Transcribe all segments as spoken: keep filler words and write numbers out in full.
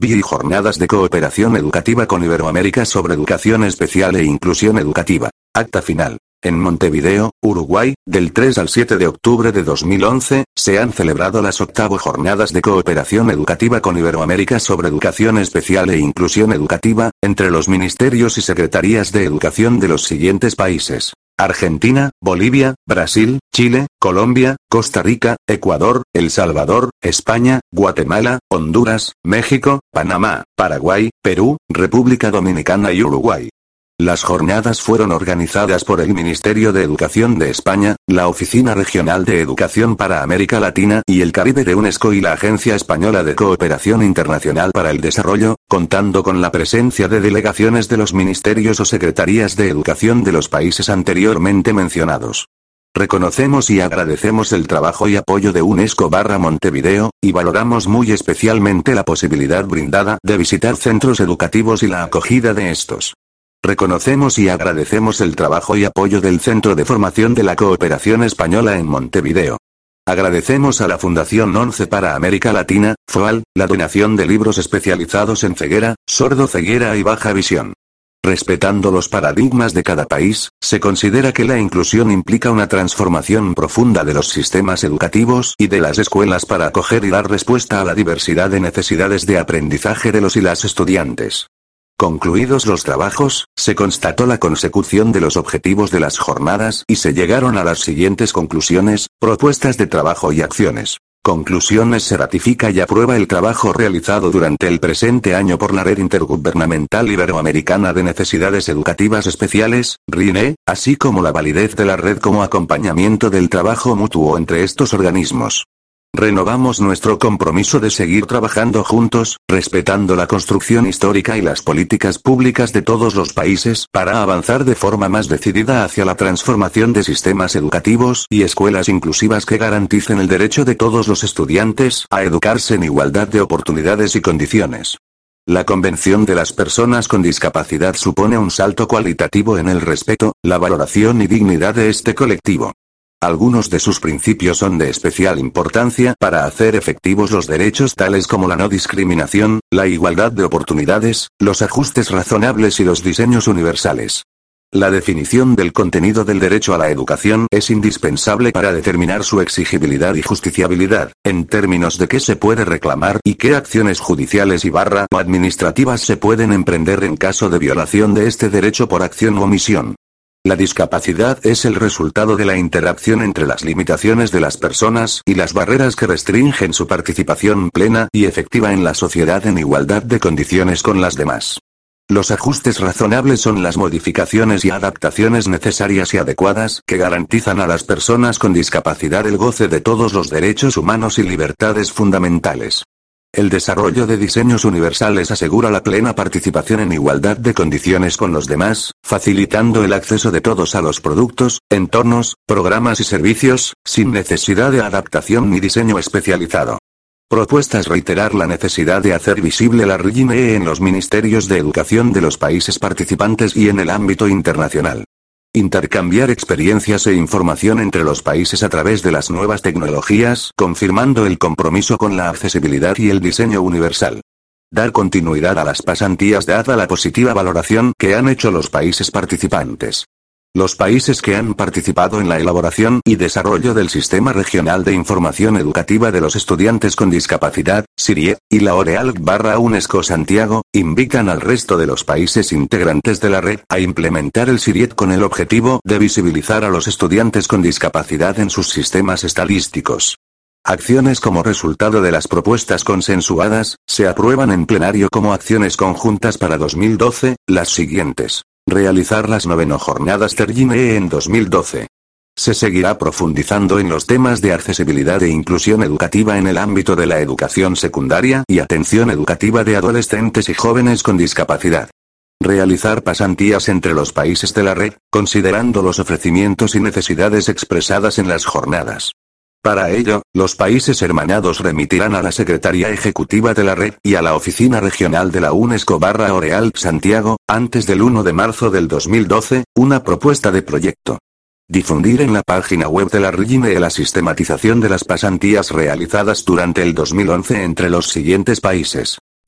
B I Jornadas de Cooperación Educativa con Iberoamérica sobre Educación Especial e Inclusión Educativa. Acta final. En Montevideo, Uruguay, del tres al siete de octubre de dos mil once, se han celebrado las octavo Jornadas de Cooperación Educativa con Iberoamérica sobre Educación Especial e Inclusión Educativa, entre los ministerios y secretarías de educación de los siguientes países: Argentina, Bolivia, Brasil, Chile, Colombia, Costa Rica, Ecuador, El Salvador, España, Guatemala, Honduras, México, Panamá, Paraguay, Perú, República Dominicana y Uruguay. Las jornadas fueron organizadas por el Ministerio de Educación de España, la Oficina Regional de Educación para América Latina y el Caribe de UNESCO y la Agencia Española de Cooperación Internacional para el Desarrollo, contando con la presencia de delegaciones de los ministerios o secretarías de educación de los países anteriormente mencionados. Reconocemos y agradecemos el trabajo y apoyo de UNESCO barra Montevideo, y valoramos muy especialmente la posibilidad brindada de visitar centros educativos y la acogida de estos. Reconocemos y agradecemos el trabajo y apoyo del Centro de Formación de la Cooperación Española en Montevideo. Agradecemos a la Fundación once para América Latina, FOAL, la donación de libros especializados en ceguera, sordo-ceguera y baja visión. Respetando los paradigmas de cada país, se considera que la inclusión implica una transformación profunda de los sistemas educativos y de las escuelas para acoger y dar respuesta a la diversidad de necesidades de aprendizaje de los y las estudiantes. Concluidos los trabajos, se constató la consecución de los objetivos de las jornadas y se llegaron a las siguientes conclusiones, propuestas de trabajo y acciones. Conclusiones: se ratifica y aprueba el trabajo realizado durante el presente año por la Red Intergubernamental Iberoamericana de Necesidades Educativas Especiales, R I N E, así como la validez de la red como acompañamiento del trabajo mutuo entre estos organismos. Renovamos nuestro compromiso de seguir trabajando juntos, respetando la construcción histórica y las políticas públicas de todos los países para avanzar de forma más decidida hacia la transformación de sistemas educativos y escuelas inclusivas que garanticen el derecho de todos los estudiantes a educarse en igualdad de oportunidades y condiciones. La Convención de las Personas con Discapacidad supone un salto cualitativo en el respeto, la valoración y dignidad de este colectivo. Algunos de sus principios son de especial importancia para hacer efectivos los derechos tales como la no discriminación, la igualdad de oportunidades, los ajustes razonables y los diseños universales. La definición del contenido del derecho a la educación es indispensable para determinar su exigibilidad y justiciabilidad, en términos de qué se puede reclamar y qué acciones judiciales y barra o administrativas se pueden emprender en caso de violación de este derecho por acción u omisión. La discapacidad es el resultado de la interacción entre las limitaciones de las personas y las barreras que restringen su participación plena y efectiva en la sociedad en igualdad de condiciones con las demás. Los ajustes razonables son las modificaciones y adaptaciones necesarias y adecuadas que garantizan a las personas con discapacidad el goce de todos los derechos humanos y libertades fundamentales. El desarrollo de diseños universales asegura la plena participación en igualdad de condiciones con los demás, facilitando el acceso de todos a los productos, entornos, programas y servicios, sin necesidad de adaptación ni diseño especializado. Propuestas: reiterar la necesidad de hacer visible la R I N E en los ministerios de educación de los países participantes y en el ámbito internacional. Intercambiar experiencias e información entre los países a través de las nuevas tecnologías, confirmando el compromiso con la accesibilidad y el diseño universal. Dar continuidad a las pasantías dada la positiva valoración que han hecho los países participantes. Los países que han participado en la elaboración y desarrollo del Sistema Regional de Información Educativa de los Estudiantes con Discapacidad, SIRIE, y la OREALC barra UNESCO Santiago, invitan al resto de los países integrantes de la red a implementar el SIRIE con el objetivo de visibilizar a los estudiantes con discapacidad en sus sistemas estadísticos. Acciones: como resultado de las propuestas consensuadas, se aprueban en plenario como acciones conjuntas para dos mil doce, las siguientes. Realizar las noveno jornadas de R I N E en dos mil doce. Se seguirá profundizando en los temas de accesibilidad e inclusión educativa en el ámbito de la educación secundaria y atención educativa de adolescentes y jóvenes con discapacidad. Realizar pasantías entre los países de la red, considerando los ofrecimientos y necesidades expresadas en las jornadas. Para ello, los países hermanados remitirán a la Secretaría Ejecutiva de la Red y a la Oficina Regional de la UNESCO barra OREALC Santiago, antes del primero de marzo del dos mil doce, una propuesta de proyecto. Difundir en la página web de la R I N E la sistematización de las pasantías realizadas durante el dos mil once entre los siguientes países: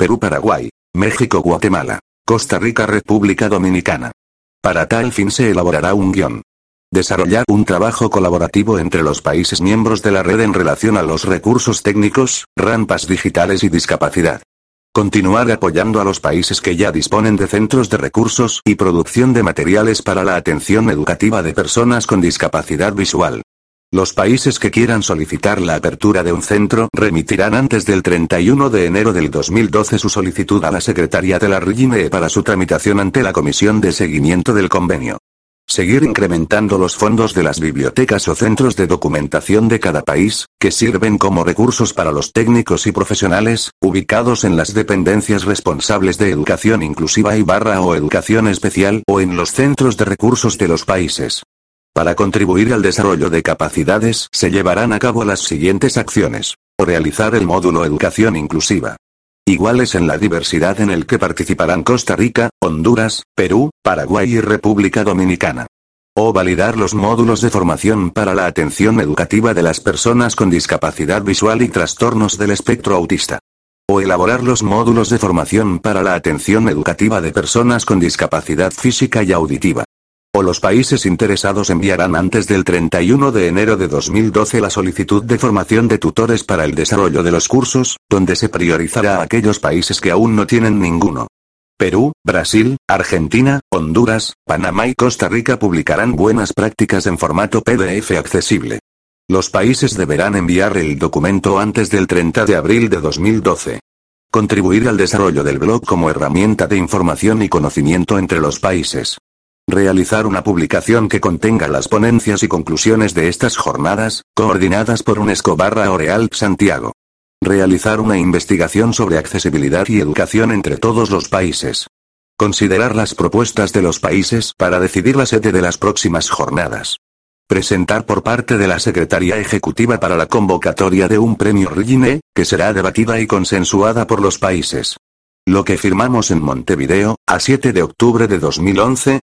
Perú, Paraguay, México, Guatemala, Costa Rica, República Dominicana. Para tal fin se elaborará un guión. Desarrollar un trabajo colaborativo entre los países miembros de la red en relación a los recursos técnicos, rampas digitales y discapacidad. Continuar apoyando a los países que ya disponen de centros de recursos y producción de materiales para la atención educativa de personas con discapacidad visual. Los países que quieran solicitar la apertura de un centro remitirán antes del treinta y uno de enero del dos mil doce su solicitud a la Secretaría de la R I M E para su tramitación ante la Comisión de Seguimiento del Convenio. Seguir incrementando los fondos de las bibliotecas o centros de documentación de cada país, que sirven como recursos para los técnicos y profesionales, ubicados en las dependencias responsables de educación inclusiva y barra o educación especial o en los centros de recursos de los países. Para contribuir al desarrollo de capacidades se llevarán a cabo las siguientes acciones. O realizar el módulo Educación Inclusiva. Iguales en la diversidad en el que participarán Costa Rica, Honduras, Perú, Paraguay y República Dominicana. O validar los módulos de formación para la atención educativa de las personas con discapacidad visual y trastornos del espectro autista. O elaborar los módulos de formación para la atención educativa de personas con discapacidad física y auditiva. O los países interesados enviarán antes del treinta y uno de enero de dos mil doce la solicitud de formación de tutores para el desarrollo de los cursos, donde se priorizará a aquellos países que aún no tienen ninguno. Perú, Brasil, Argentina, Honduras, Panamá y Costa Rica publicarán buenas prácticas en formato P D F accesible. Los países deberán enviar el documento antes del treinta de abril de dos mil doce. Contribuir al desarrollo del blog como herramienta de información y conocimiento entre los países. Realizar una publicación que contenga las ponencias y conclusiones de estas jornadas, coordinadas por UNESCO barra Oreal Santiago. Realizar una investigación sobre accesibilidad y educación entre todos los países. Considerar las propuestas de los países para decidir la sede de las próximas jornadas. Presentar por parte de la Secretaría Ejecutiva para la convocatoria de un premio R I M E, que será debatida y consensuada por los países. Lo que firmamos en Montevideo, a siete de octubre de dos mil once,